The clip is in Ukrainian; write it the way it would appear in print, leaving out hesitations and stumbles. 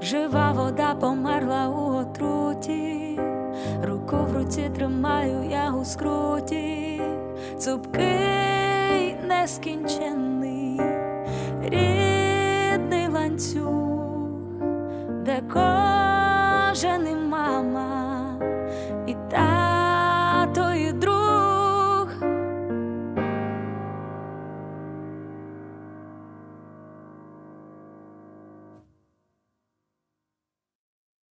Жива вода померла у отруті, руку в руці тримаю я у скруті, цупкий нескінченний